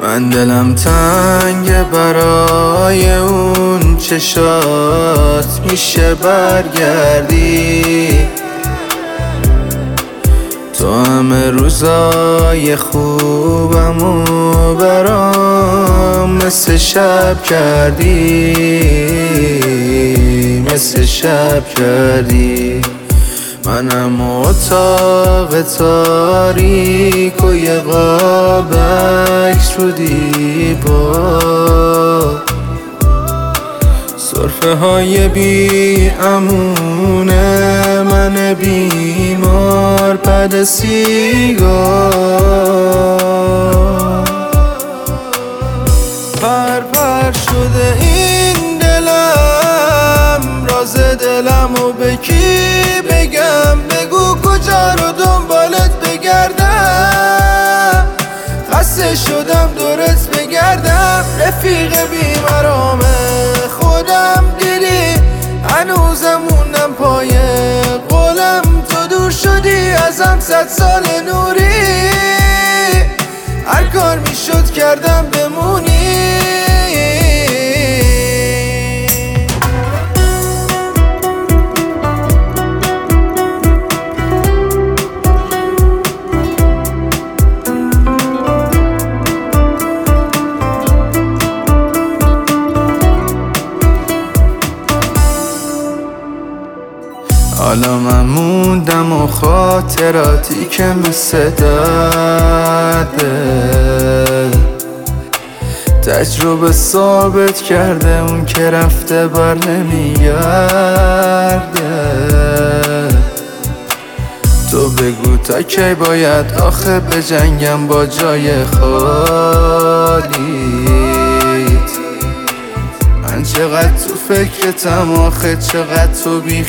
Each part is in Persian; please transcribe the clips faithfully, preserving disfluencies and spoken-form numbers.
من دلم تنگ برای اون چشات، میشه برگردی؟ تو همه روزای خوبمو برام مثل شب کردی، مثل شب کردی. منم اتاق تاریک و یه قاب عکس رو دیوار، سرفه های بی امونه، من بیمار پد سیگار. پر پر شده این دلم، راز دلمو به کی بگم؟ بگو کجا رو دنبالت بگردم، خسته شدم دورت بگردم. رفیق بیمرام خودم دیدی، هنوزم موندم پای قولم. تو دور شدی ازم صد سال نوری، هر کار میشد کردم بمونی. حالا من موندم و خاطراتی که مثل درده، تجربه ثابت کرده اون که رفته بر نمیگرده. تو بگو تا کی باید آخه به جنگم با جای خالیت؟ من چقدر تو فکرتم آخه، چقدر تو بی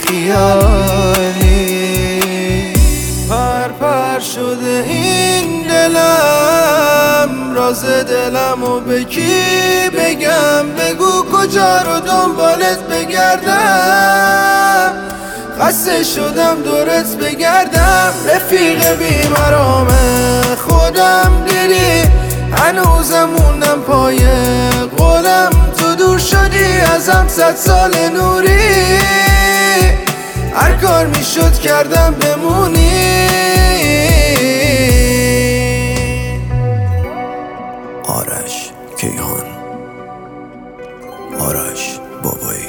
خیالی. پر پر شده این دلم، راز دلمو به کی بگم؟ بگو کجا رو دنبالت بگردم، خسته شدم دورت بگردم. رفیق بیمرام خودم دیدی، هنوزم موندم پای قولم. تو دور شدی ازم صد سال نوری، هر کار میشد کردم بمونی. آرش کیهان، آرش بابایی.